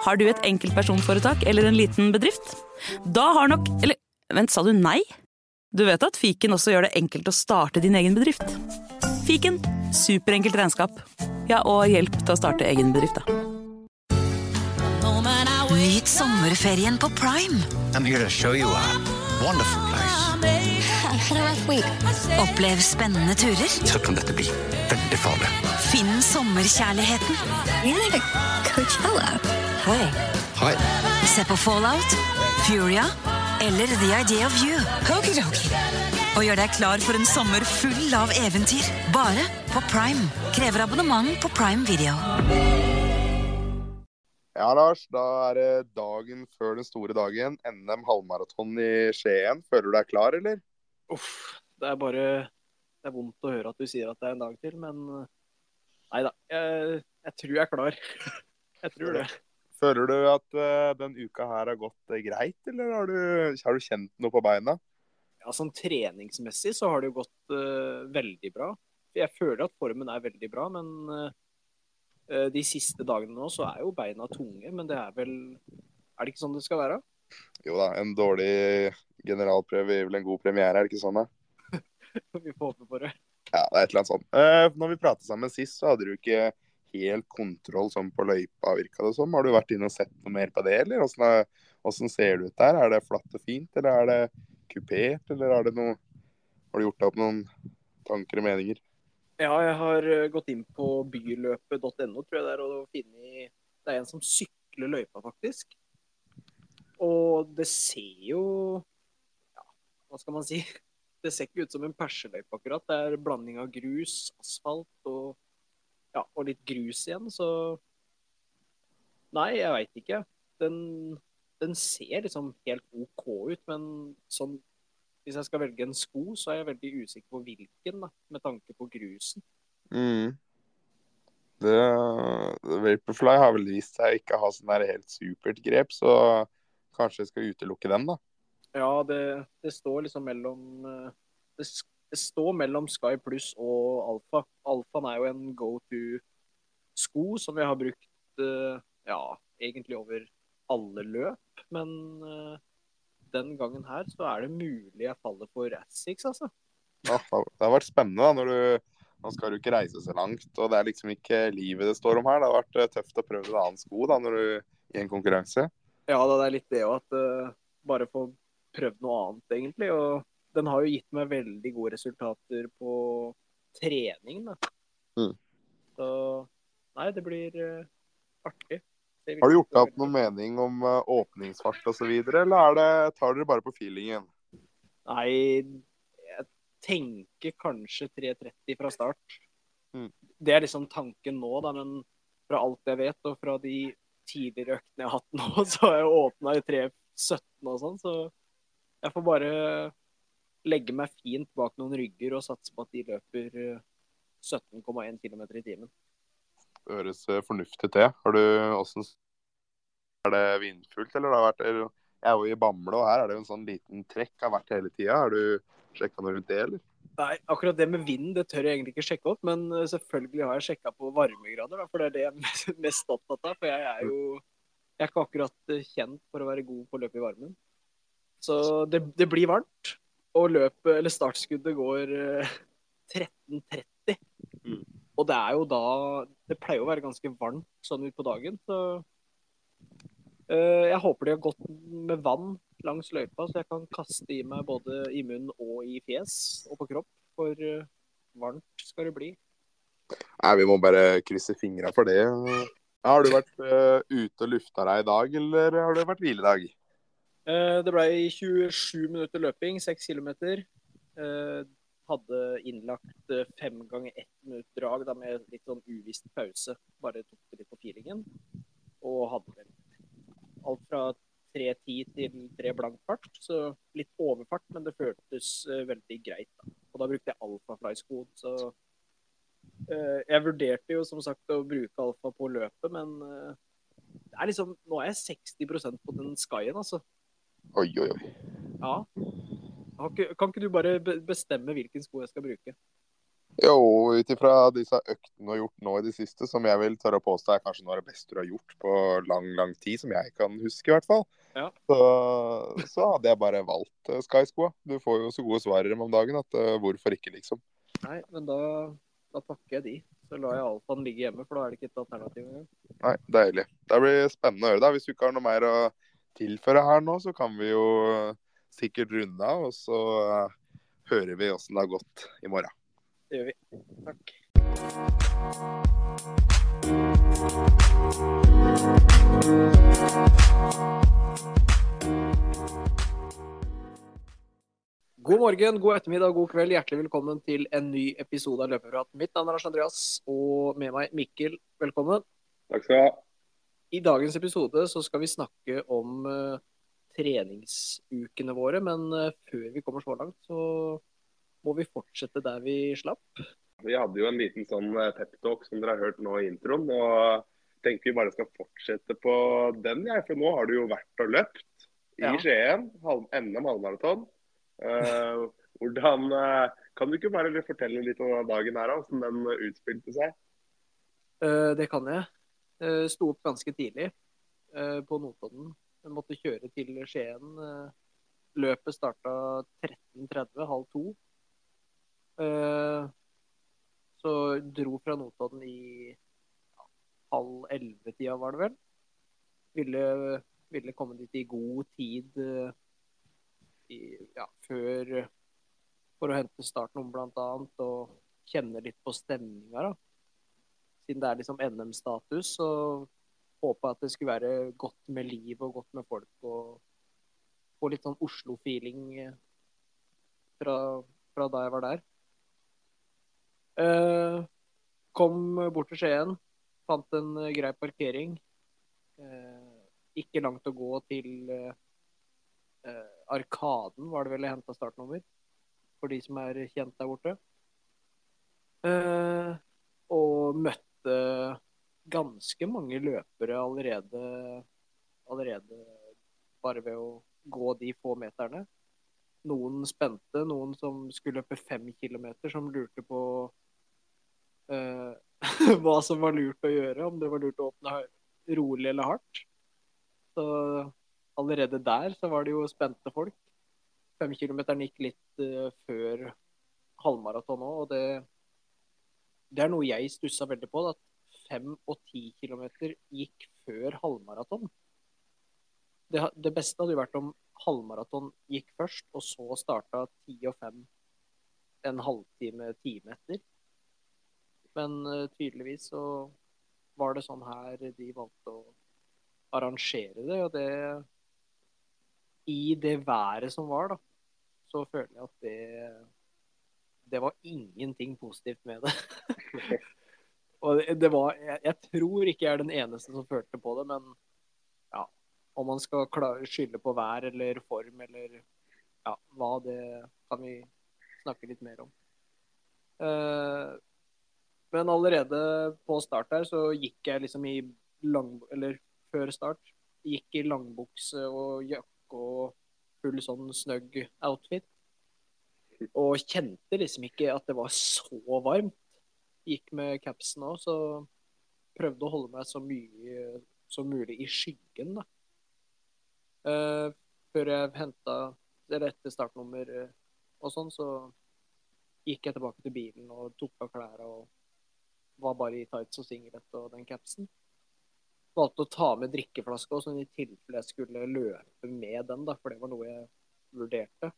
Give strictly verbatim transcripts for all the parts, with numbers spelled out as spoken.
Har du et enkeltpersonforetak eller en liten bedrift? Da har nok... Eller, vent, sa du nei? Du vet at Fiken også gjør det enkelt å starte din egen bedrift. Fiken, superenkelt regnskap. Ja, og hjelp til å starte egen bedrift, da. Nyt sommerferien på Prime. I'm here to show you a wonderful place. Had a rough week. Opplev spennende turer. Så kan dette bli veldig farlig. Finn sommerkjærligheten. You're like a Coachella. Hei. Hei. Se på Fallout, Furia eller The Idea of You. Okidoki. Og gjør deg klar for en sommer full av eventyr. Bare på Prime. Krever abonnement på Prime Video. Ja, Lars, da er det dagen før den store dagen. N M halvmaraton i Skien. Føler du deg klar, eller? Uff, det er bare... Det er vondt å høre at du sier at det er en dag til, men... Neida, jeg, jeg tror jeg er klar. Jeg tror det. Føler du at uh, den uka her har gått uh, greit, eller har du, har du kjent noe på beina? Ja, sånn treningsmessig så har det jo gått uh, veldig bra. Jeg føler at formen er veldig bra, men... Uh, De siste dagene nå så er jo beina tunge, men det er vel... Er det ikke sånn det skal være? Jo da, en dårlig generalprøve er vel en god premiere, er det ikke sånn da? Vi får håpe på det. Ja, det er et eller annet sånt. Eh, når vi pratet sammen sist, så hadde du ikke helt kontroll sånn på løypa, virket det som. Har du vært inne og sett noe mer på det, eller? Hvordan, er, hvordan ser det ut der? Er det flatt og fint, eller er det kupert, eller er det noe... Har du gjort deg opp noen tanker og meninger? Ja, jeg har gått inn på byløpet punktum no, tror jeg det er, og finner... Det er en som sykler løypa, faktisk. Og det ser jo... Ja, hva skal man si? Det ser ikke ut som en perseløype akkurat. Det er blanding av grus, asfalt og, ja, og litt grus igjen, så... Nei, jeg vet ikke. Den, den ser liksom helt ok ut, men sånn... Hvis jeg skal velge en sko, så er jeg veldig usikker på hvilken, da, med tanke på grusen. Mm. Det, Vaporfly har vel vist seg ikke ha sånn der helt supert grep, så kanskje jeg skal utelukke den, da. Ja, det, det står liksom mellom... Det, det står mellom Sky Plus og Alpha. Alphaen er jo en go-to-sko som jeg har brukt, ja, egentlig over alle løp, men... Den gangen her, så er det mulig jeg faller for Asics, altså. Ja, det har vært spennende da, når du, nå skal du ikke reise så langt, og det er liksom ikke livet det står om her. Det har vært tøft å prøve en annen sko da, når du i en konkurranse. Ja, det er litt det også, at uh, bare få prøvd noe annet, egentlig. Og den har jo gitt meg veldig gode resultater på trening, da. Mm. Så, nei, det blir uh, artig. Har du gjort deg opp noen mening om uh, åpningsfart og så videre, eller er det, tar dere bare på feelingen? Nei, jeg tenker kanskje tre tretti fra start. Mm. Det er liksom tanken nå, da, men fra alt jeg vet, og fra de tidligere øktene jeg har hatt nå, så har jeg åpnet i tre sytten og sånn, så jeg får bare legge meg fint bak noen rygger og satse på at de løper sytten komma én kilometer i timen. Det høres fornuftig til. Har du også... Er det vindfullt, eller har det vært... Jeg er jo i Bamble, og her er det jo en sånn liten trekk. Har vært hele tiden. Har du sjekket noe rundt det, eller? Nei, akkurat det med vind, det tør jeg egentlig ikke sjekke opp, men selvfølgelig har jeg sjekket på varmegrader, da, for det er det jeg er mest opptatt av, for jeg er jo... Jeg er ikke akkurat kjent for å være god på å løpe i varmen. Så det, det blir varmt, og løpet, eller startskuddet går tretten tretti. Mm. Og det er jo da, det pleier å være ganske varmt sånn ut på dagen, så uh, jeg håper de har gått med vann langs løypa, så jeg kan kaste i meg både i munn og i fjes og på kropp, for uh, varmt skal det bli. Nei, vi må bare krysse fingrene for det. Ja, har du vært uh, ute og lufta deg i dag, eller har det vært hviledag? Uh, det ble tjuesju minutter løping, seks kilometer. Uh, hadde innlagt fem ganger ett minutt drag da, med litt sånn uvisst pause. Bare tok det litt på feelingen. Og hadde vel alt fra tre ti til tre blank fart. Så litt overfart, men det føltes uh, veldig greit. Da. Og da brukte jeg Alphafly-sko. Så uh, jeg vurderte jo som sagt å bruke Alpha på løpet, men uh, det er liksom, nå er jeg seksti prosent på den Skyen, altså. Oi, oi, oi. Ja. Kan ikke du bare bestemme hvilken sko jeg skal bruke? Jo, ut ifra disse øktene du har gjort nå i det siste, som jeg vil tørre å påstå er kanskje noe av det beste du har gjort på lang, lang tid, som jeg kan huske i hvert fall, Ja. så, så hadde jeg bare valgt uh, Sky-skoa. Du får jo så gode svarere om dagen at uh, hvorfor ikke, liksom. Nei, men da, da pakker jeg de. Så lar jeg alfaen ligge hjemme, for da er det ikke et alternativ engang. Nei, deilig. Det blir spennende å høre da. Hvis du ikke har noe mer å tilføre her nå, så kan vi jo uh, sikkert runde av, og så uh, hører vi hvordan det har gått i morgen. Det gjør vi. Takk. God morgen, god ettermiddag, god kveld. Hjertelig velkommen til en ny episode av Løpeprat. Mitt navn er Lars Andreas, og med meg Mikkel. Velkommen. Takk skal du ha. I dagens episode så skal vi snakke om uh, treningsukene våre, men uh, før vi kommer så langt, så må vi fortsette der vi slapp. Vi hadde jo en liten sånn pep-talk som dere har hørt nå i introen, og tenker vi bare skal fortsette på den, jeg, for nå har du jo vært og løpt i Ja. Skien, halv, N M halvmaraton. Uh, hvordan, uh, kan du ikke bare fortelle litt om dagen her, hvordan den utspilte seg? Uh, det kan jeg. Uh, sto opp ganske tidlig uh, på Notodden. Jeg måtte kjøre til Skien. Uh, løpet starta tretten tretti, halv to. Uh, så dro fra Notodden i ja, halv elleve-tida, var det vel. Ville, ville komme dit i god tid uh, i, ja, før for å hente startnummer blant annet, og kjenne litt på stemninga, da. Siden det er liksom N M-status, så håpet jeg at det skulle være godt med liv og godt med folk, og få litt sånn Oslo-feeling fra, fra da jeg var der. Eh, kom bort til Skien, fant en eh, grei parkering. Eh, ikke langt å gå til eh, eh, Arkaden, var det vel jeg hentet startnummer, for de som er kjent der borte. Eh, og møtte ganske mange løpere allerede, allerede bare ved å gå de få meterne. Noen spente, noen som skulle løpe fem kilometer, som lurte på eh, hva som var lurt å gjøre, om det var lurt å åpne rolig eller hardt. Så allerede der så var det jo spente folk. Fem kilometeren gikk litt eh, før halvmaraton også, og det Det er noe jeg stusset veldig på, at fem og ti kilometer gikk før halvmaraton. Det, det beste hadde jo vært om halvmaraton gikk først, og så startet ti og fem en halvtime, time etter. Men uh, tydeligvis så var det sånn her de valgte å arrangere det, og det i det været som var, da, så føler jeg at det det var ingenting positivt med det. Og det, det var, jeg, jeg tror ikke jeg er den eneste som følte på det, men ja, om man skal klare, skylde på vær eller form, eller ja, hva det kan vi snakke litt mer om. Uh, men allerede på start her så gikk jeg liksom i lang, eller før start, gikk i langbukse og jakke og full sånn snøgg outfit. Og kjente liksom ikke at det var så varmt. Gikk med capsen også, så prøvde å holde meg så mye som mulig i skyggen, da. Uh, før jeg hentet, eller etter startnummer uh, og sånn, så gikk jeg tilbake til bilen og tok av klærne og var bare i tights og singlet og den capsen. Valgte å ta med drikkeflaske også, sånn i tilfelle jeg skulle løpe med den, da, for det var noe jeg vurderte.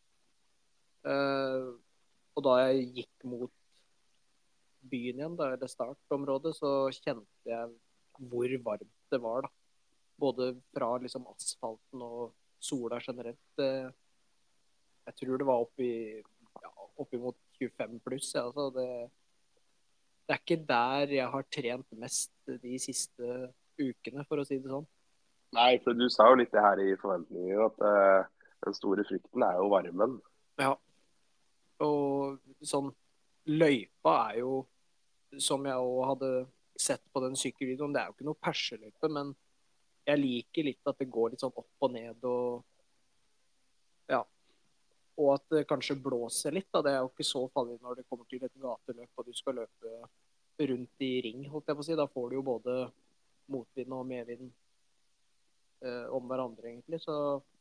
Uh, og da jeg gikk mot byen igjen, da, eller startområdet, så kjente jeg hvor varmt det var, da. Både fra liksom asfalten og sola generelt. Uh, jeg tror det var oppi, ja, oppi mot tjuefem pluss. Ja, altså det, det er ikke der jeg har trent mest de siste ukene, for å si det sånn. Nei, for du sa jo litt det her i forventninger, at uh, den store frykten er jo varmen. Ja. Og sånn, løypa er jo, som jeg også hadde sett på den sykkelvideoen, det er jo ikke noe perseløype, men jeg liker litt at det går litt sånn opp og ned, og ja, og at det kanskje blåser litt. Da. Det er jo ikke så farlig når det kommer til et gateløp, og du skal løpe rundt i ring, holdt jeg på å si. Da får du jo både motvind og medvind eh, om hverandre, egentlig. Så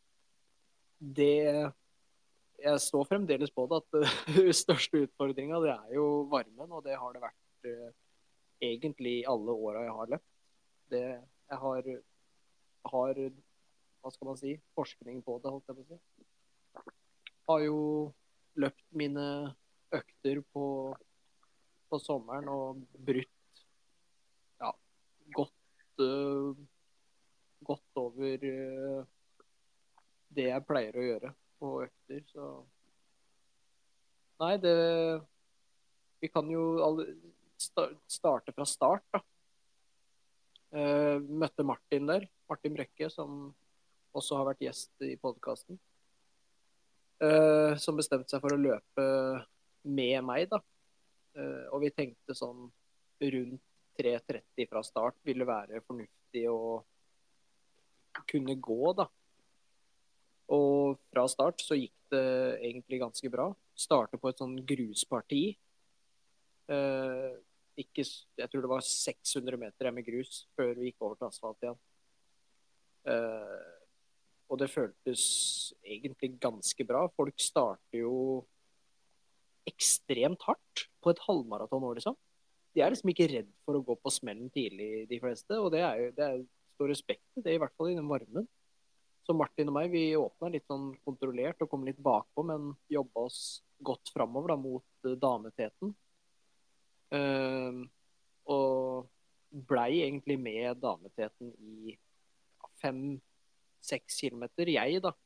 det Jeg står fremdeles på det, at den største utfordringen, det er jo varmen, og det har det vært eh, egentlig alle åra jeg har løpt. Det, jeg har, har, hva skal man si, forskning på det, holdt jeg på å si. Har jo løpt mine økter på, på sommeren og brutt ja, godt, uh, godt over uh, det jeg pleier å gjøre på økter, så nei, det vi kan jo alle starte fra start, da. Uh, møtte Martin der, Martin Brekke, som også har vært gjest i podcasten, uh, som bestemte seg for å løpe med meg, da. Uh, og vi tenkte sånn rundt tre tretti fra start ville være fornuftig å kunne gå, da. Og fra start så gikk det egentlig ganske bra. Starte på et sånn grusparti. Uh, ikke, jeg tror det var seks hundre meter med grus før vi gikk over til asfalt igjen. Uh, og det føltes egentlig ganske bra. Folk starter jo ekstremt hardt på et halvmaraton år, liksom. De er liksom ikke redd for å gå på smellen tidlig, de fleste, og det er jo det er stor respekt til det, i hvert fall i den varmen. Så Martin og meg, vi åpnet litt sånn kontrollert og kom litt bakpå, men jobbet oss godt fremover da, mot uh, dameteten. Uh, og blei egentlig med dameteten i fem-seks kilometer, jeg da.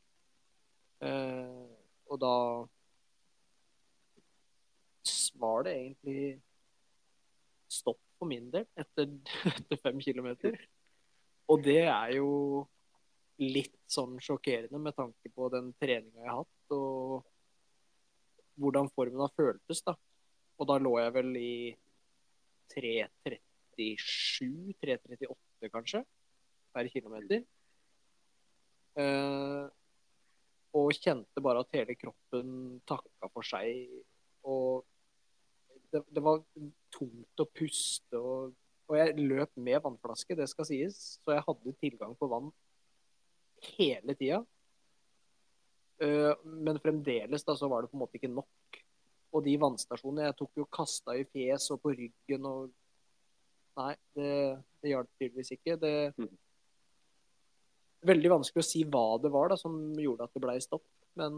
Uh, og da var det egentlig stopp for min del etter, etter fem kilometer. Og det er jo litt sånn sjokkerende med tanke på den treningen jeg har hatt, og hvordan formen har føltes, da. Og da lå jeg vel i tre trettisju, tre trettiåtte kanskje, per kilometer. Uh, og kjente bare at hele kroppen takka for seg, og det, det var tungt å puste, og, og jeg løp med vannflaske, det skal sies, så jeg hadde tilgang på vann hele tida. Uh, men fremdeles da, så var det på en måte ikke nok. Og de vannstasjonene, jeg tok jo kasta i fjes og på ryggen, og nei, det, det hjalp tydeligvis ikke. Det er veldig vanskelig å si hva det var da, som gjorde at det ble stopp, men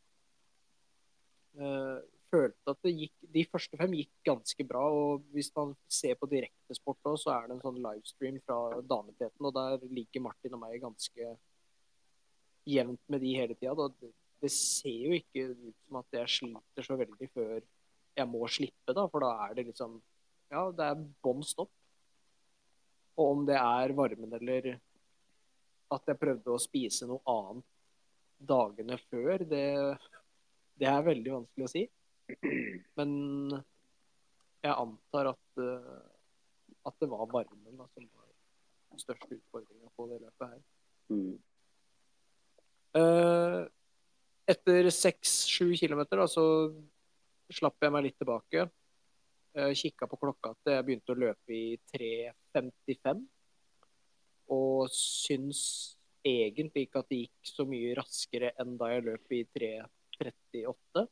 uh, følte at det gikk, de første fem gikk ganske bra, og hvis man ser på direktesport også, så er det en sånn livestream fra dameteten, og der ligger Martin og meg ganske jevnt med de hele tida. Det, det ser jo ikke ut som at jeg sliter så veldig før jeg må slippe, da, for da er det liksom, ja, det er bånn stopp. Og om det er varmen eller at jeg prøvde å spise noe annet dagene før, det, det er veldig vanskelig å si. Men jeg antar at, at det var varmen da, som var den største utfordringen på det løpet her. Mm. Uh, etter seks-sju kilometer da, så slapp jeg meg litt tilbake. Uh, kikket på klokka at jeg begynte å løpe i tre femtifem. Og syns egentlig ikke at det gikk så mye raskere enn da jeg løp i tre trettiåtte.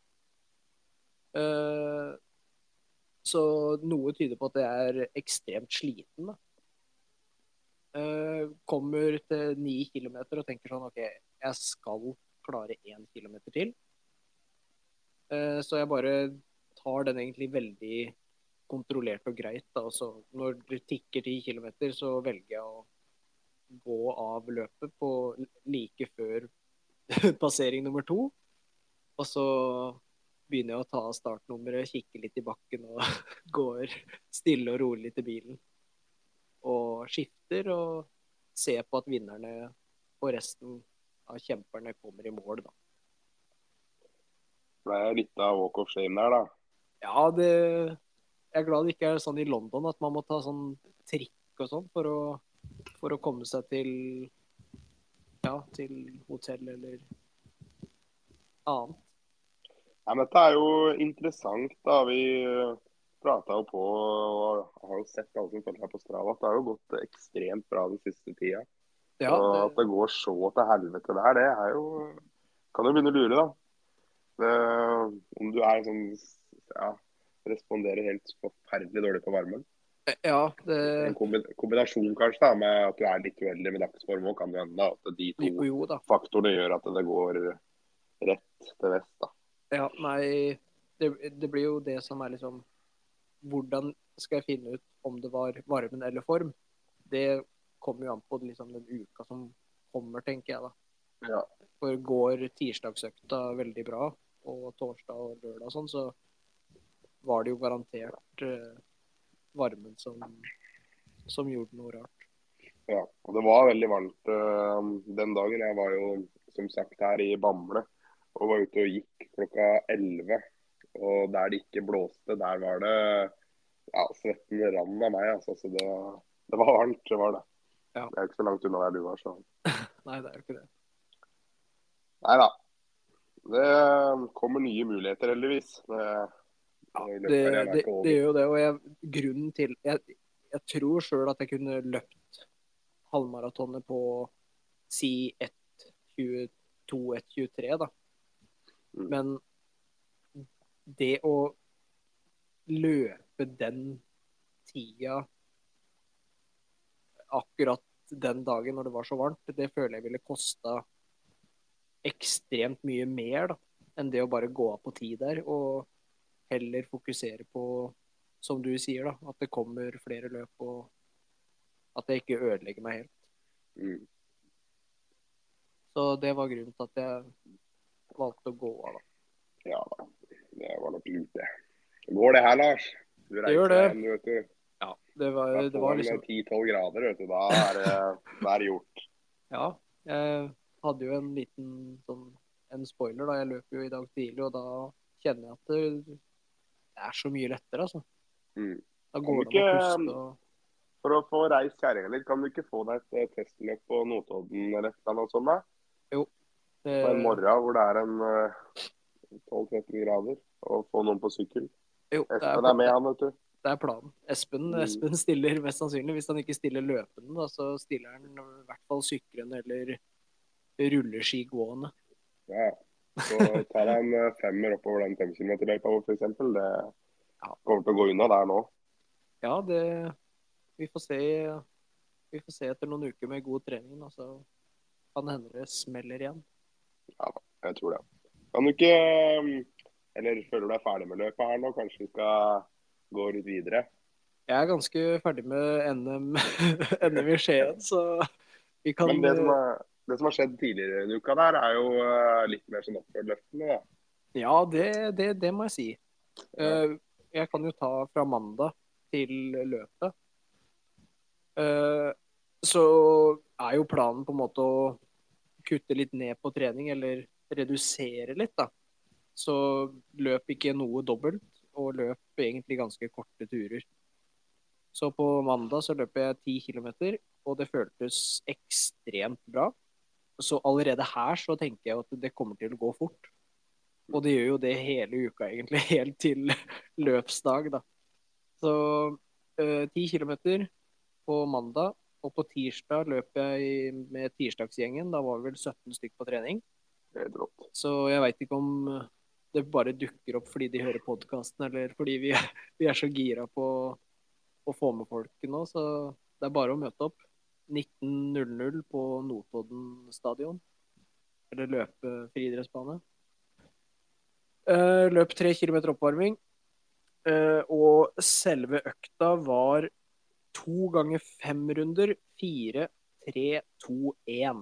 Uh, så noe tyder på at jeg er ekstremt sliten, da. Uh, kommer til ni kilometer og tenker sånn, ok, jeg skal klare én kilometer til. Uh, så jeg bare tar den egentlig veldig kontrollert og greit, da. Så når det tikker ti kilometer, så velger jeg å gå av løpet på like før passering nummer to. Og så begynner jeg å ta startnummeret, kikke litt i bakken og går stille og rolig til bilen. Og skifter og ser på at vinnerne og resten av kjemperne kommer i mål, da. Det er litt av walk of shame der, da. Ja, det, jeg er glad det ikke er sånn i London at man må ta sånn trikk og sånn for å, for å komme seg til, ja, til hotell eller annet. Ja, men dette er jo interessant, da. Vi prata jo på og har jo sett alle som følger her på Strava, at det har jo gått ekstremt bra den siste tida. Ja, Og det, at det går så til helvete der, det er jo kan jo begynne å lure, da. Det, om du er sånn ja, responderer helt forferdelig dårlig på varmen. ja, det En kombi- kombinasjon kanskje da, med at du er litt uheldig med dagsform òg, kan jo hende. At de to jo, jo da. faktorene gjør at det går rett til vest. da. Ja, nei, det, det blir jo det som er liksom hvordan skal jeg finne ut om det var varmen eller form? Det kommer jo an på liksom, den uka som kommer, tenker jeg da. Ja. For går tirsdagsøkta veldig bra, og torsdag og lørdag og sånn, så var det jo garantert eh, varmen som, som gjorde noe rart. Ja, og det var veldig varmt uh, den dagen. Jeg var jo som sagt her i Bamble og var ute og gikk klokka elleve. Og der det ikke blåste, der var det ja, svetten rann av meg. Altså, så det, det var varmt, det var det. Ja. Det er ikke så langt unna der du var. Så. Nei, det er jo ikke det. Nei da. Det kommer nye muligheter, heldigvis. Det, Det, det, det gjør jo det, og jeg, grunnen til Jeg, jeg tror sjøl at jeg kunne løpt halvmaratonet på si ett tjueto ett tjuetre, da. Mm. Men det å løpe den tida akkurat den dagen når det var så varmt, det føler jeg ville kosta ekstremt mye mer da, enn det å bare gå av på tid der, og heller fokusere på, som du sier da, at det kommer flere løp, og at jeg ikke ødelegger meg helt. Mm. Så det var grunnen til at jeg valgte å gå av da. Ja da, det var nok lurt det. Går det her, Lars? Du Det gjør det. Hjem, vet du. Ja, det var, Da det får var den liksom... ti tolv grader, vet du. Da er det, da er det gjort. Ja, jeg hadde jo en liten sånn, en spoiler da, jeg løp jo i dag tidlig, og da kjenner jeg at det, det er så mye lettere, altså. Mm. Da Kan går du det an å ikke- puste og... For å få reist kjæringa litt, kan du ikke få deg et eh, testløp på Notodden eller et eller annet sånt da? Jo. Det, På en morgen hvor det er en eh, tolv tretten grader, og få noen på sykkel. jo, det er, Espen er med han, vet du. det er planen. Espen, Mm. Espen stiller mest sannsynlig, hvis han ikke stiller løpende, da, så stiller han i hvert fall syklende eller rulleskigående. Ja. Så tar han eh, femmer oppover den fem kilometer løypa for eksempel. Det Ja. kommer til å gå unna der nå. Ja, det... Vi får se, vi får se etter noen uker med god trening, da, så kan det hende det smeller igjen. Ja da, jeg tror det. Kan du ikke eh, Eller føler du deg ferdig med løpet her nå? Kanskje vi skal gå litt videre? Jeg er ganske ferdig med N M, N M i Skien, så vi kan... Men det som, er, det som har skjedd tidligere i uka der, er jo eh, litt mer sånn oppfølgeløftende, da. Ja, det, det, det må jeg si. Eh, Jeg kan jo ta fra mandag til løpet. Eh, Så er jo planen på en måte å kutte litt ned på trening, eller redusere litt, da. Så løp ikke noe dobbelt, og løp egentlig ganske korte turer. Så på mandag så løp jeg ti kilometer, og det føltes ekstremt bra. Så allerede her så tenker jeg at det kommer til å gå fort. Og det gjør jo det hele uka egentlig, helt til løpsdag da. Så eh, ti kilometer på mandag, og på tirsdag løp jeg med tirsdagsgjengen. Da var vi vel sytten stykk på trening. Det er rått. Så jeg vet ikke om det bare dukker opp fordi de hører podcasten, eller fordi vi, vi er så gira på å få med folket nå. Så det er bare å møte opp nitten null null på Notodden stadion. Eller løpe friidrettsbane. Uh, løp tre kilometer oppvarming. Uh, og selve økta var to ganger fem runder, fire, tre, to, én.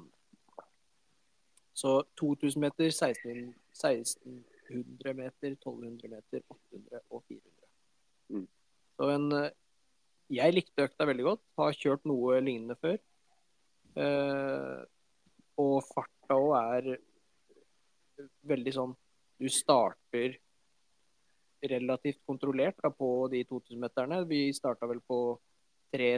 Så to tusen meter, seksten, seksten hundre meter, tolv hundre meter, åtte hundre og fire hundre. Mm. Så en, jeg likte økta veldig godt, har kjørt noe lignende før. Uh, og farta også er veldig sånn, du starter relativt kontrollert da, på de to tusen meterne. Vi startet vel på tre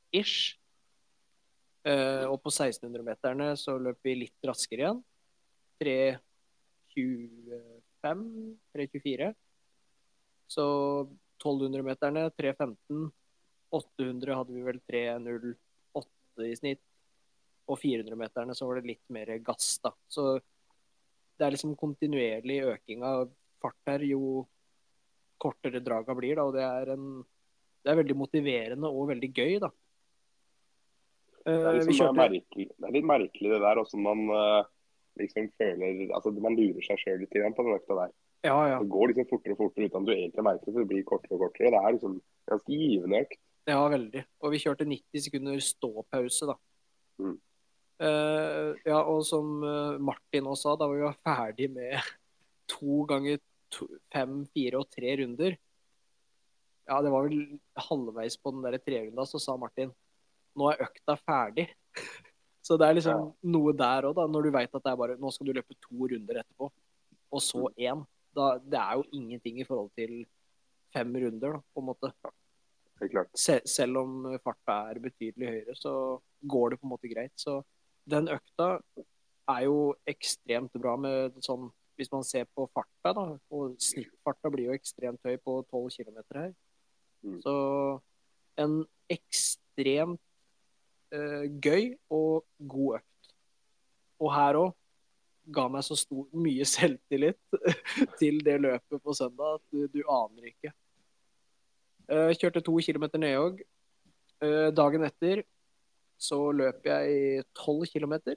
trettien-ish. Uh, og på seksten hundre meterne så løp vi litt raskere igjen. tre tjuefem, tre tjuefire. Så tolv hundre meterne, tre femten. åtte hundre hadde vi vel tre null åtte i snitt. Og fire hundre meterne så var det litt mer gass da. Så det er liksom kontinuerlig øking av fart her, jo kortere draga blir da, og det er, en, det er veldig motiverende og veldig gøy da. Det er, liksom Vi kjørte... merkelig, det er litt merkelig det der, også man uh, liksom føler, altså man lurer seg selv litt igjen på den økta der. Ja, ja. Det går liksom fortere og fortere uten at du egentlig merker det, det blir kortere og kortere, og det er liksom ganske givende økt. Ja, veldig. Og vi kjørte nitti sekunder ståpause da. Mm. Uh, ja, og som uh, Martin også sa, da var vi var ferdig med to ganger to, fem, fire og tre runder. Ja, det var vel halvveis på den der tre runda, så sa Martin, nå er økta ferdig. Så det er liksom ja. Noe der også da, når du vet at det er bare, nå skal du løpe to runder etterpå, og så en. Da, det er jo ingenting i forhold til fem runder da, på en måte. Det er klart. Se, selv om farta er betydelig høyere, så går det på en måte greit. Så den økta er jo ekstremt bra med sånn, hvis man ser på farta da, og snittfarta blir jo ekstremt høy på tolv kilometer her. Mm. Så en ekstremt uh, gøy og god økt. Og her også ga meg så stor, mye selvtillit til det løpet på søndag at du, du aner ikke. Uh, kjørte to kilometer nedjogg. Uh, dagen etter så løp jeg tolv kilometer.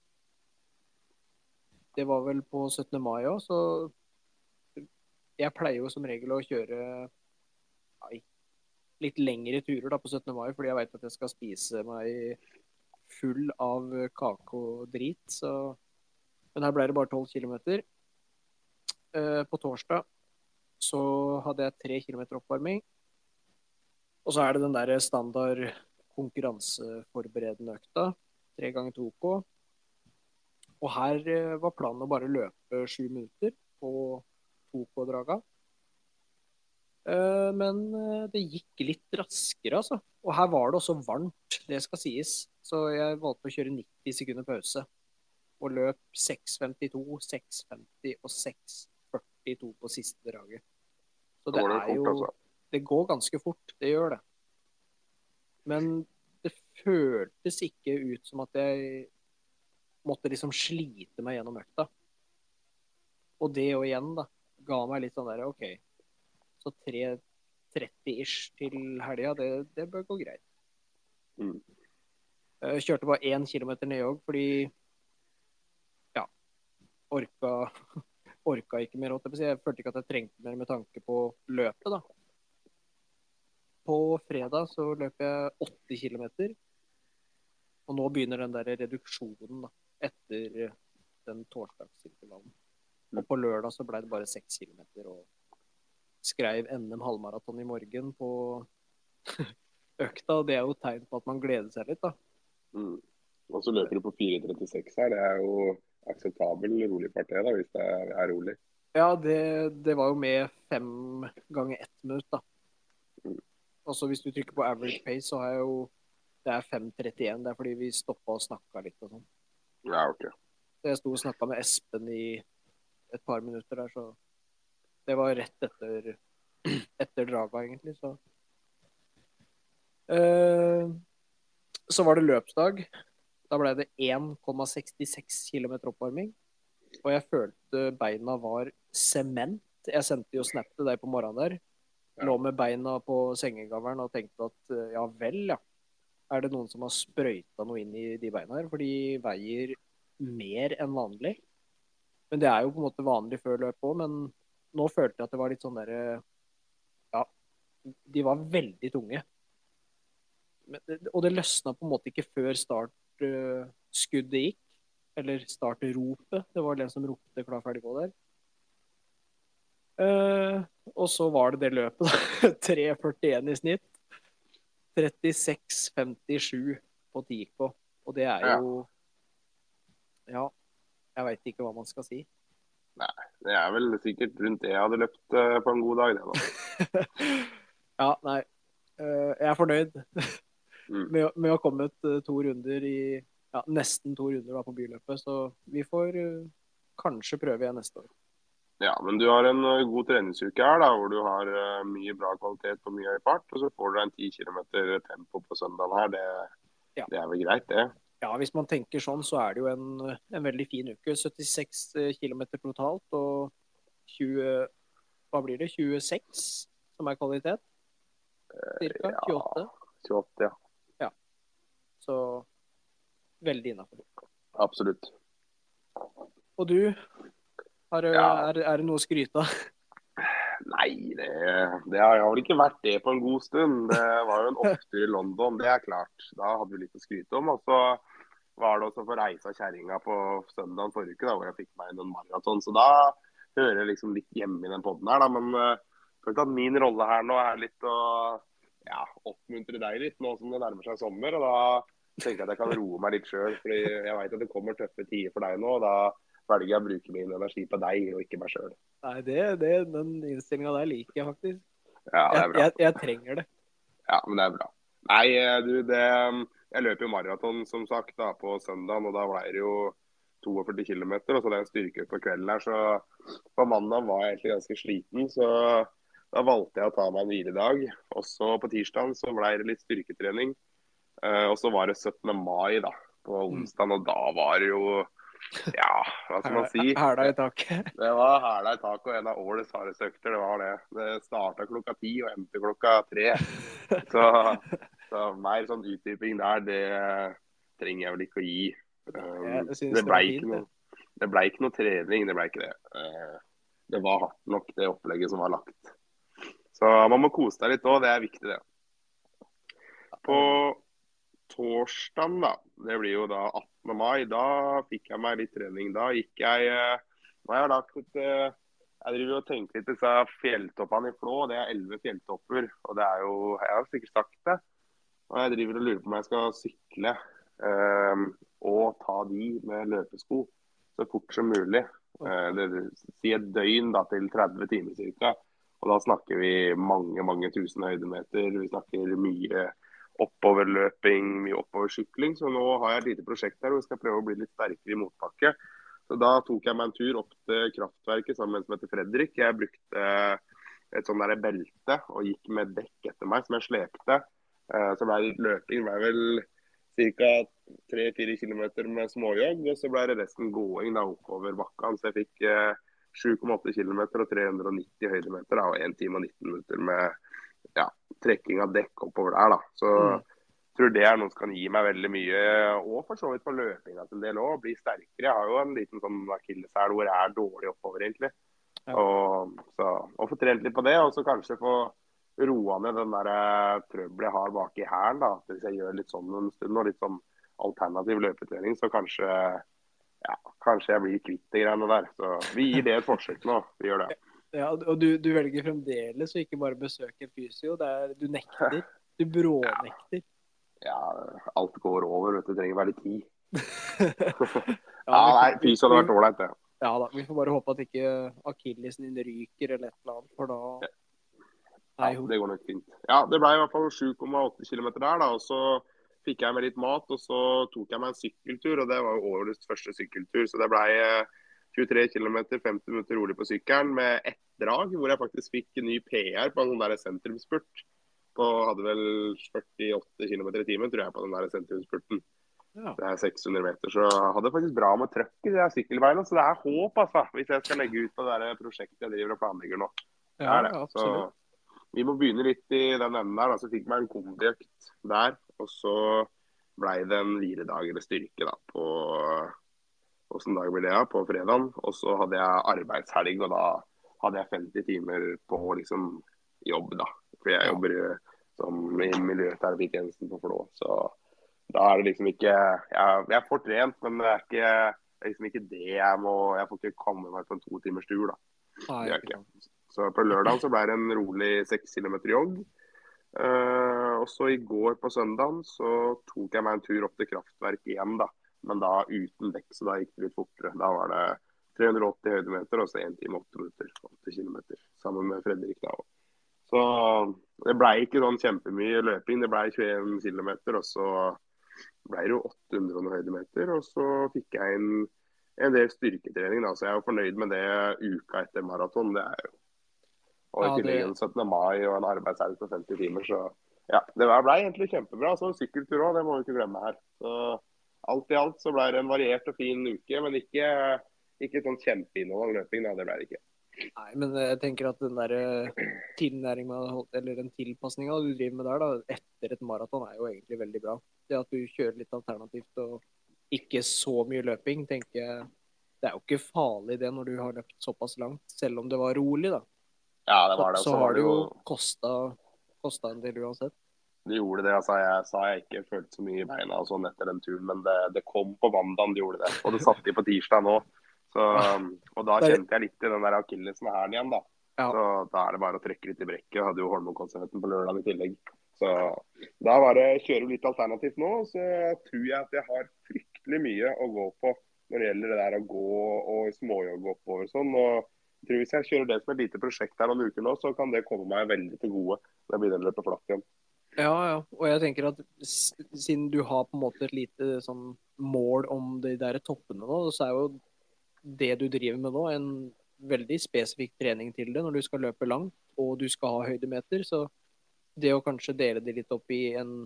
Det var vel på syttende mai også, så jeg pleier jo som regel å kjøre nei, litt lengre turer da på syttende mai, fordi jeg vet at jeg skal spise meg full av kake og drit, så men her ble det bare tolv kilometer. Uh, på torsdag så hadde jeg tre kilometer oppvarming. Og så er det den der standard konkurranseforberedende økta. Tre ganger to K. Og her uh, var planen å bare løpe sju minutter på to K-draga. Uh, men uh, det gikk litt raskere, altså. Og her var det også varmt, det skal sies. Så jeg valgte å kjøre nitti sekunder pause. Og løp seks femtito, seks femti og seks førtito på siste draget. Så det er jo, det går ganske fort, det gjør det. Men det føltes ikke ut som at jeg måtte liksom slite meg gjennom økta. Og det og igjen da, ga meg litt sånn der, ok, så tre tretti-ish til helga, det, det bør gå greit. Mm. Jeg kjørte bare én kilometer nedjogg, fordi Orka, orka ikke mer. Jeg følte ikke at jeg trengte mer med tanke på løpet da. På fredag så løp jeg åtte kilometer. Og nå begynner den der reduksjonen da, etter den torsdagsintervallen. Og på lørdag så ble det bare seks kilometer og skrev N M halvmaraton i morgen på økta. Og det er jo tegn på at man gleder seg litt da. Mm. Og så løper du på fire trettiseks her. Det er jo akseptabel rolig fart det da, hvis det er, er rolig. Ja, det, det var jo med fem ganger ett minutt da. Mm. Og så hvis du trykker på average pace, så har jeg jo, det er fem trettien, det er fordi vi stoppet og snakket litt og sånn. Ja, ok. Så jeg stod og snakket med Espen i et par minutter der, så det var rett etter, etter draga egentlig, så. Uh, så var det løpsdag. Da ble det én komma sekstiseks kilometer oppvarming, og jeg følte beina var sement. Jeg sendte jo snap til deg på morgenen der, ja. Lå med beina på sengegaveren og tenkte at ja vel, ja. Er det noen som har sprøytet noe inn i de beina her, for de veier mer enn vanlig. Men det er jo på en måte vanlig før løp også, men nå følte jeg at det var litt sånn der, ja, de var veldig tunge. Men, og det løsnet på en måte ikke før start skuddet gikk, eller startropet. Det var den som ropte klar, ferdig, gå der. Uh, og så var det det løpet da. tre førtien i snitt. trettiseks femtisju på ti K. Og det er jo ja, jeg vet ikke hva man skal si. Nei, det er vel sikkert rundt det jeg hadde løpt uh, på en god dag det da. Ja, nei. Uh, jeg er fornøyd. Mm. Med, med å ha kommet uh, to runder i ja, nesten to runder da, på byløpet, så vi får uh, kanskje prøver jeg neste år. Ja, men du har en uh, god treningsuke her, da, hvor du har uh, mye bra kvalitet på mye høy fart, og så får du en ti kilometer tempo på søndagen her. Det, Ja. det er vel greit, det. Ja, hvis man tenker sånn, så er det jo en, en veldig fin uke. syttiseks kilometer totalt, og tjue, hva blir det? tjueseks som er kvalitet? Cirka? Ja, tjueåtte? tjueåtte, ja. Så veldig innenfor. Absolutt. Og du, har, Ja. er, er det noe å skryte av? Nei, det, det har vel ikke vært det på en god stund. Det var jo en opptur i London, det er klart. Da hadde vi litt å skryte om. Og så var det også for reise av kjerringa på søndagen forrige uke, da, hvor jeg fikk meg en maraton. Så da hører jeg liksom litt hjemme i den podden her, da. Men jeg uh, føler at min rolle her nå er litt å ja, oppmuntre deg litt, nå som det nærmer seg sommer. Og da tenker jeg at jeg kan roe meg litt sjøl, fordi jeg vet at det kommer tøffe tider for deg nå. Og da velger jeg å bruke min energi på deg, og ikke meg sjøl. Nei, det, det, den innstillingen der liker jeg faktisk. Ja, det er bra. Jeg, jeg, jeg trenger det. Ja, men det er bra. Nei, du, det jeg løper jo maraton, som sagt, da, på søndagen, og da ble det jo førti kilometer, og så det er en styrke på kvelden her, så på mandag var jeg egentlig ganske sliten, så da valgte jeg å ta meg en hviledag. Og så på tirsdagen så ble det litt styrketrening, og så var det syttende mai da, på onsdagen, og da var det jo ja, hva skal man si? Hæla i taket. Det var hæla i taket, og en av årets hardeste økter, det var det. Det startet klokka ti og endte klokka tre. Så, så mer sånn utdyping der, det trenger jeg vel ikke å gi. Um, Jeg synes det, det ble var ikke fint, noe, det ble ikke noe trening, det ble ikke det. Uh, det var hardt nok, det opplegget som var lagt. Så man må kose deg litt også, det er viktig det. På torsdagen da, det blir jo da attende mai, da fikk jeg meg litt trening. Da gikk jeg, nå har jeg lagt litt, jeg driver og tenker litt disse fjelltoppene i Flå, det er elleve fjelltopper, og det er jo, jeg har sikkert sagt det, og jeg driver og lurer på om jeg skal sykle um, og ta de med løpesko så fort som mulig. Uh, det vil si et døgn da, til tretti timer cirka, og da snakker vi mange, mange tusen høydemeter, vi snakker mye oppoverløping, mye oppoversykling. Så nå har jeg et lite prosjekt her hvor jeg skal prøve å bli litt sterkere i motbakke. Så da tok jeg meg en tur opp til kraftverket sammen med en som heter Fredrik. Jeg brukte et sånt der belte og gikk med dekk etter meg som jeg slepte. Så ble det litt løping. Det ble vel ca. tre-fire kilometer med småjogg, og så ble det resten gåing da oppover bakken. Så jeg fikk sju komma åtte kilometer og tre hundre og nitti høydemeter da, og en time og nitten minutter med ja, trekking av dekk oppover der da. Så jeg mm. tror det er noe som kan gi meg veldig mye, og for så vidt på løpinga til en del også, bli sterkere. Jeg har jo en liten sånn akilleshæl hvor jeg er dårlig oppover egentlig. Ja. Og, så, og få trent litt på det, og så kanskje få roa ned den der trøbbel jeg har bak i hælen da. Hvis jeg gjør litt sånn en stund, og litt sånn alternativ løpetrening, så kanskje, ja, kanskje jeg blir kvitt de greiene der. Så vi gir det et forsøk nå, vi gjør det. Ja, og du, du velger fremdeles å ikke bare besøke en fysio, det er, du nekter, du brånekter. Ja, alt går over, vet du, trenger bare litt tid. ja, ja, nei, fysio hadde vært ålreit, det. Ja da, vi får bare håpe at ikke akillesen din ryker eller et eller annet, for da... Ja, det går nok fint. Ja, det ble i hvert fall sju komma åtte kilometer der da, og så fikk jeg med litt mat, og så tok jeg meg en sykkeltur, og det var jo årets første sykkeltur, så det ble tjuetre kilometer, femti minutter rolig på sykkelen med ett drag, hvor jeg faktisk fikk en ny P R på en sånn der sentrumsspurt. På hadde vel førtiåtte kilometer i timen, tror jeg, på den der sentrumsspurten. Ja. Det er seks hundre meter, så jeg hadde faktisk bra med trøkk i de sykkelveiene, så det er håp, altså, hvis jeg skal legge ut på det der prosjektet jeg driver og planlegger nå. Det ja, er det. Absolutt. Så vi må begynne litt i den enden der, da. Så fikk jeg meg en kombiøkt der, og så ble det en hviledag eller styrke da, på... Hvordan dag ble det, på fredagen, og så hadde jeg arbeidshelg, og da hadde jeg femti timer på liksom jobb da, for jeg jobber som i miljøterapitjenesten på Flå, så da er det liksom ikke, jeg, jeg får trent, men det er ikke, det er liksom ikke det jeg må, jeg får ikke komme meg på en to timers tur da. Nei, det er ikke. Så på lørdagen så ble det en rolig seks kilometer jogg, uh, og så i går på søndagen så tok jeg meg en tur opp til kraftverket igjen da, men da uten dekk, så da gikk det litt fortere. Da var det tre hundre og åtti høydemeter, og så en time og åtte minutter, åtte kilometer, sammen med Fredrik da. Så det ble ikke sånn kjempemye løping, det ble tjueen kilometer, og så ble det jo åtte hundre høydemeter, og så fikk jeg inn en del styrketrening, da, så jeg er jo fornøyd med det uka etter maraton. Det er jo, og i Ja, tillegg det- en syttende mai og en arbeidshelg på femti timer, så ja, det ble egentlig kjempebra. Så en sykkeltur også, det må vi ikke glemme her. Så alt i alt så ble det en variert og fin uke, men ikke, ikke sånn kjempeinnhold av løping, da, det ble det ikke. Nei, men jeg tenker at den der tilnæringa, eller den tilpasninga du driver med der da, etter et maraton er jo egentlig veldig bra. Det at du kjører litt alternativt og ikke så mye løping, tenker jeg, det er jo ikke farlig det når du har løpt såpass langt, selv om det var rolig da. Ja, det var det. Så, så var har det det jo kostet, kostet en del uansett. Det gjorde det. altså Jeg sa jeg ikke følte så mye i beina og sånn etter den turen, men det, det kom på mandagen, det gjorde det. Og det satt i på tirsdag nå. Så, og da kjente jeg litt i den der akillesen her igjen, da. Ja. Så da er det bare å trekke litt i brekket. Jeg hadde jo Holmenkollstafetten på lørdag i tillegg. Så da var det kjøre litt alternativt nå. Så tror jeg at jeg har fryktelig mye å gå på når det gjelder det der å gå og småjogge oppover sånn. Og jeg tror hvis jeg kjører det som et lite prosjekt her noen uker nå, så kan det komme meg veldig til gode. Da begynner det å løpe flatt igjen. Ja, ja. Og jeg tenker at s- siden du har på en måte et lite sånn mål om de der toppene nå, så er jo det du driver med nå en veldig spesifikk trening til det når du skal løpe langt og du skal ha høydemeter. Så det å kanskje dele det litt opp i en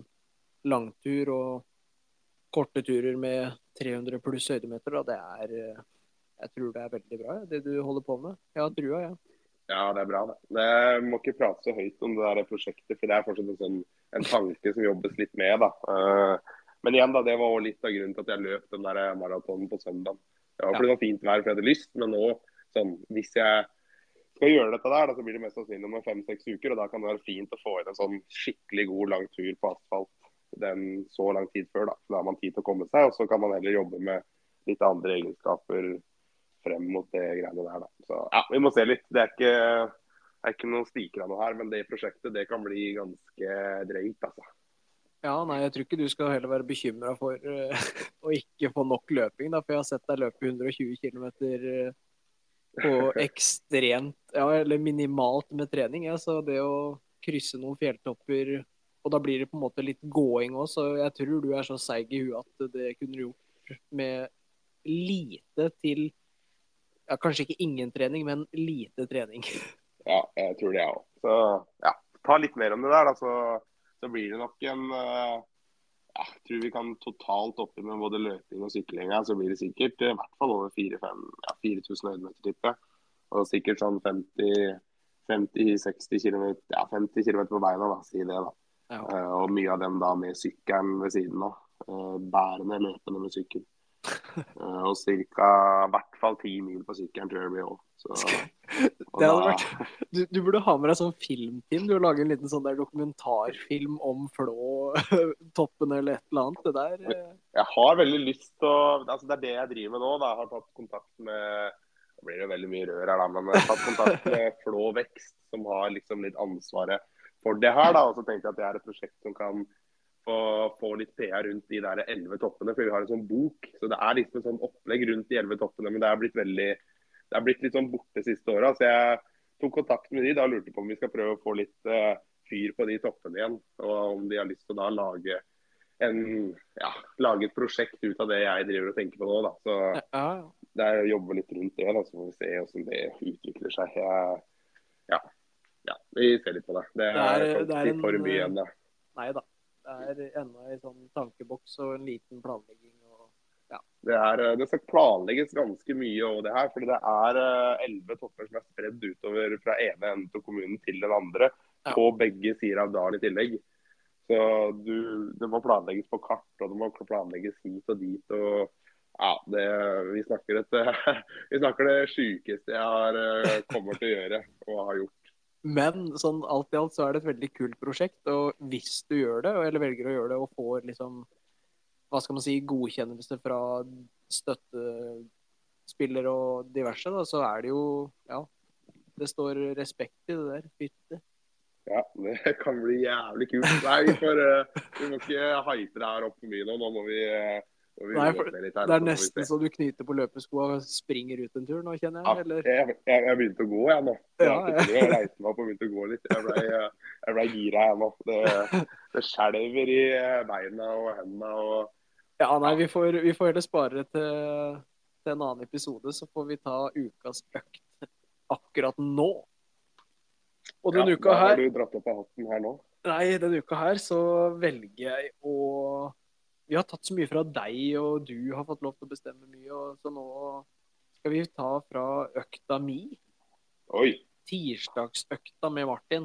langtur og korte turer med tre hundre pluss høydemeter, da, det er, eh, jeg tror det er veldig bra, ja, det du holder på med. Jeg har trua, ja. Ja, det er bra. Det. det må ikke prate så høyt om det der prosjektet, for det er fortsatt en, sånn, en tanke som jobbes litt med. da. Uh, men igjen, da, det var også litt av grunnen til at jeg løp den der maratonen på søndag. Det var fordi det var fint vær, for jeg hadde lyst, men nå, sånn, hvis jeg skal gjøre dette der, da, så blir det mest sannsynlig om fem-seks uker, og da kan det være fint å få inn en sånn skikkelig god lang tur på asfalt den så lang tid før. Da, så da har man tid til å komme seg, og så kan man heller jobbe med litt andre egenskaper frem mot det greiene der, da. Så ja, vi må se litt. Det er ikke, det er ikke noe stikker av noe her, men det prosjektet, det kan bli ganske drøyt, altså. Ja, nei, jeg tror ikke du skal heller være bekymret for uh, å ikke få nok løping, da, for jeg har sett deg løpe hundre og tjue kilometer uh, på ekstremt, ja, eller minimalt med trening, ja, så det å krysse noen fjelltopper, og da blir det på en måte litt gåing også, så jeg tror du er så seig i huet at det kunne du gjort med lite til, ja, kanskje ikke ingen trening, men lite trening. Ja, jeg tror det jeg også. Så ja, ta litt mer om det der, da, så, så blir det nok en, uh, ja, jeg tror vi kan totalt oppe med både løping og sykling, så blir det sikkert i hvert fall over fire tusen høydemeter tippet, og sikkert sånn femti seksti kilometer, ja, femti kilometer på beina, da, si det da. Ja. Uh, og mye av dem da med sykkelen ved siden av, uh, bærende, løpende med sykkel. Uh, og cirka i hvert fall ti mil på sykkelen tror jeg det blir også. Det hadde vært, du, du burde ha med deg sånn filmteam, du lager en liten sånn der dokumentarfilm om Flå-toppen eller et eller annet, det der. Uh... Jeg har veldig lyst til å, altså det er det jeg driver med nå, da. Jeg har tatt kontakt med, det blir jo veldig mye rør her da, men jeg har tatt kontakt med Flå Vekst, som har liksom litt ansvaret for det her da, og så tenkte jeg at det er et prosjekt som kan få, få litt P R rundt de der elleve toppene, for vi har en sånn bok, så det er liksom en sånn opplegg rundt de elleve toppene, men det er blitt veldig, det er blitt litt sånn borte siste året, så jeg tok kontakt med de da og lurte på om vi skal prøve å få litt uh, fyr på de toppene igjen, og om de har lyst til å da lage en, ja, lage et prosjekt ut av det jeg driver og tenker på nå da, så Ja. det er å jobbe litt rundt det da, så får vi se hvordan det utvikler seg. Jeg, ja, ja, vi ser litt på det. Det er, Det er- det det er er for en, mye ennå. Nei da, det er enda en sånn tankeboks og en liten planlegging. Og... Det, er, det skal planlegges ganske mye over det her, fordi det er elleve topper som er spredd utover fra ene enden til kommunen til den andre, Ja. på begge sider av dalen i tillegg. Så du, det må planlegges på kart, og det må planlegges hit og dit, og ja, det, vi snakker et, vi snakker det sykeste jeg har, eh, kommer til å gjøre og har gjort. Men sånn alt i alt så er det et veldig kult prosjekt, og hvis du gjør det, eller velger å gjøre det, og får liksom, hva skal man si, godkjennelse fra støttespillere og diverse, da, så er det jo, ja, det står respekt i det der, fytte. Ja, det kan bli jævlig kult. Nei, vi, får, eh, vi må ikke hype det her opp for mye nå. Nå må vi, eh, må vi Nei, roe for oss ned litt her, det er så må vi nesten se. så du knyter på løpesko og springer ut en tur nå, kjenner Ja, jeg, eller? jeg, jeg, jeg begynte å gå, jeg nå. Jeg, Ja, ja. jeg, jeg reiste meg opp og begynte å gå litt. Jeg ble, jeg ble gira, jeg nå. Det, det skjelver i beina og hendene. Og... Ja, nei, vi får, vi får heller spare det til til en annen episode, så får vi ta ukas økt akkurat nå. Og denne Ja, uka da har her, du dratt opp av hatten her nå. nei, denne uka her så velger jeg å Vi har tatt så mye fra deg, og du har fått lov til å bestemme mye, og så nå skal vi ta fra økta mi, Oi, tirsdagsøkta med Martin.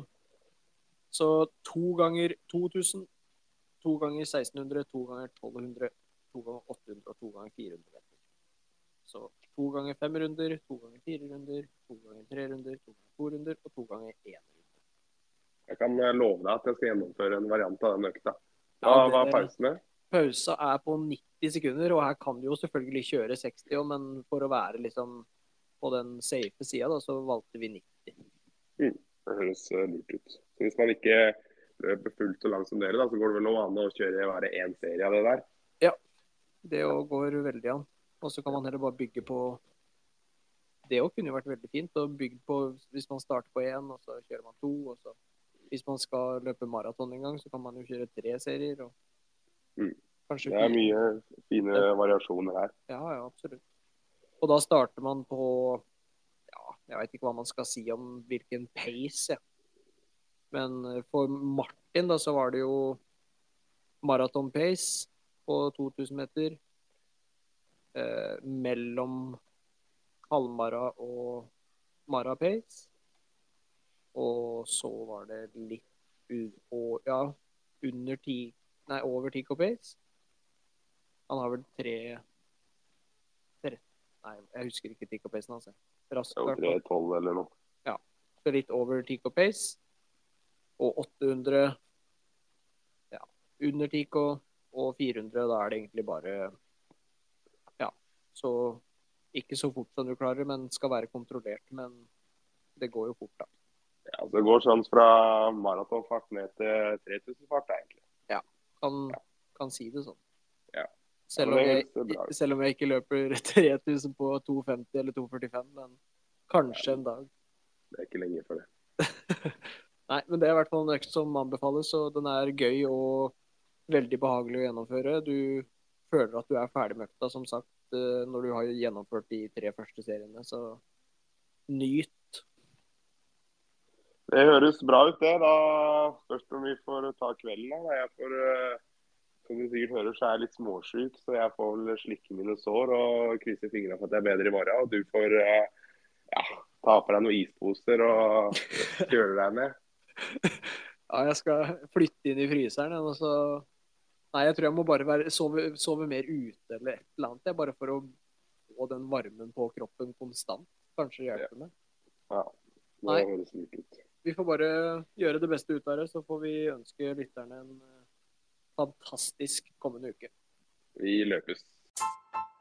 Så to ganger to tusen, to ganger seksten hundre, to ganger tolv hundre, to ganger åtte hundre og to ganger fire hundre meter. Så to ganger fem runder, to ganger fire runder, to ganger tre runder, to ganger to runder og to ganger én runde. jeg kan eh, love deg at jeg skal gjennomføre en variant av den økta. Ja, Hva det- var pausene? Pausa er på nitti sekunder, og her kan du jo selvfølgelig kjøre seksti, også, men for å være liksom på den safe sida, da, så valgte vi nitti. Det høres eh, lurt ut. Så hvis man ikke løper fullt så langt som dere, da, så går det vel noe an å kjøre bare én serie av det der. Det jo går veldig an. Og så kan man heller bare bygge på Det òg kunne jo vært veldig fint. Å bygge på hvis man starter på én, og så kjører man to. Og så hvis man skal løpe maraton en gang, så kan man jo kjøre tre serier. Og Mm. kanskje Det er fire. mye fine variasjoner her. Ja, ja, absolutt. Og da starter man på Ja, jeg vet ikke hva man skal si om hvilken pace, ja. Men eh, for Martin da, så var det jo maraton pace på to tusen meter. Eh, mellom halvmara og mara pace. Og så var det litt u og, ja, under ti Nei, over ti K pace. Han har vel tre, tre Nei, jeg husker ikke ti K pacen hans. Raskt, i hvert fall. tre tolv eller noe. Så litt over ti K pace. Og åtte hundre ja, under ti K og fire hundre, da er det egentlig bare Ja, så ikke så fort som du klarer, men skal være kontrollert. Men det går jo fort, da. Ja, så det går sånn fra maratonfart ned til tre tusen fart, egentlig. Kan, kan si det sånn. Ja. Selv, Ja, om men jeg, det høres bra ut. selv om jeg ikke løper tre tusen på to femti eller to førtifem, men kanskje en dag. Det er ikke lenge for det. Nei, men det er i hvert fall en økt som anbefales, og den er gøy og veldig behagelig å gjennomføre. Du føler at du er ferdig med økta, som sagt, eh, når du har gjennomført de tre første seriene, så nyt. Det høres bra ut, det. Da spørs det om vi får ta kvelden. Da. Jeg får, eh, som du sikkert hører, så er jeg litt småsyk, så jeg får vel slikke mine sår og krysse fingrene for at jeg er bedre i morgen. Og du får eh, ja, ta på deg noen isposer og kjøle deg ned. Ja, jeg skal flytte inn i fryseren, og så Nei, jeg tror jeg må bare være, sove, sove mer ute eller et eller annet, jeg, bare for å få den varmen på kroppen konstant. Kanskje det hjelper meg. Ja, det Nei. høres lurt ut. Vi får bare gjøre det beste ut av det, så får vi ønske lytterne en eh, fantastisk kommende uke. Vi løpes.